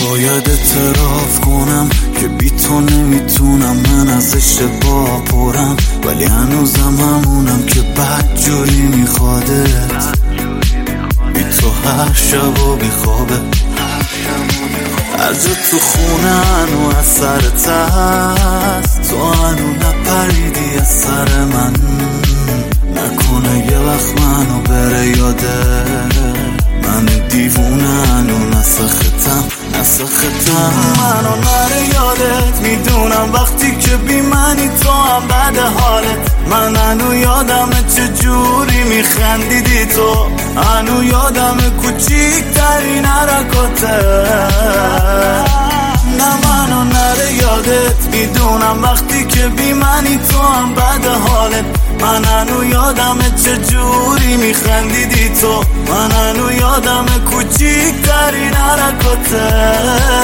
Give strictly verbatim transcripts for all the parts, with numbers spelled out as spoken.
باید اعتراف کنم که بی تو نمیتونم، من از اشتباه پرم ولی هنوزم همونم که بد جوری میخوادت. بی تو هر شب و بی خوابه، از تو خونه هنو از سرت هست، تو هنو نپریدی از سر من. نکنه یه وقت منو بره یاده، من دیوونه هنو نسختم نسختم منو نره یادت. میدونم وقتی که بی منی تو هم بد حالت. من هنو یادمه چجوری میخندیدی تو، هنو یادمه کوچیکترین حرکاته. نه منو نره یادت. میدونم وقتی که بی منی تو هم بد حالت. من هنو یادمه چجوری میخندیدی تو، من هنو یادمه کوچیکترین حرکاته.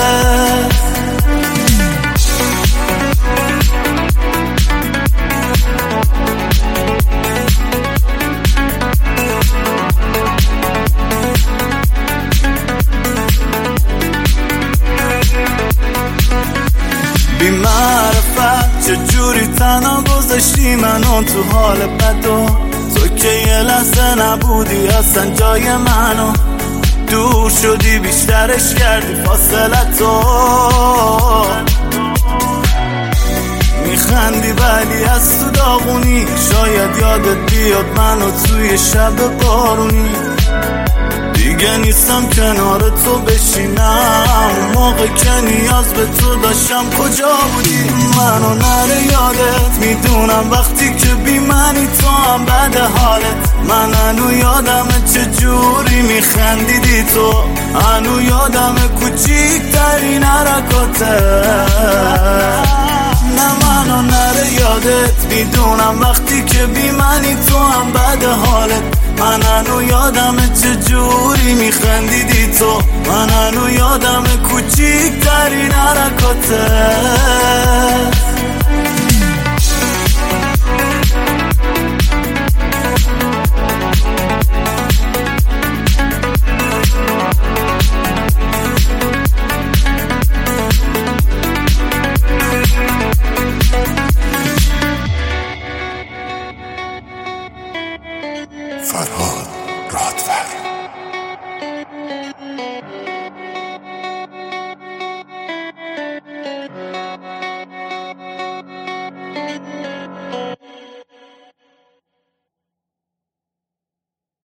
بی معرفت چجوری تنها گذاشتی منو تو حال بدو. تو که یه لحظه نبودی اصلا جای منو، دور شدی بیشترش کردی فاصلتو. میخندی ولی از تو داغونی، شاید یادت بیاد منو توی شب بارونی. دیگه نیستم کنار تو بشینم، موقع که نیاز به تو داشتم کجا بودی. منو نره یادت. میدونم وقتی که بی منی تو هم بد حالت. من هنو یادمه چجوری میخندیدی تو، هنو یادمه کوچیکترین حرکاته. نه منو نره یادت. میدونم وقتی که بی منی تو هم بد حالت. من هنو یادمه چجوری میخندیدی تو، من هنو یادمه کوچیکترین حرکاته.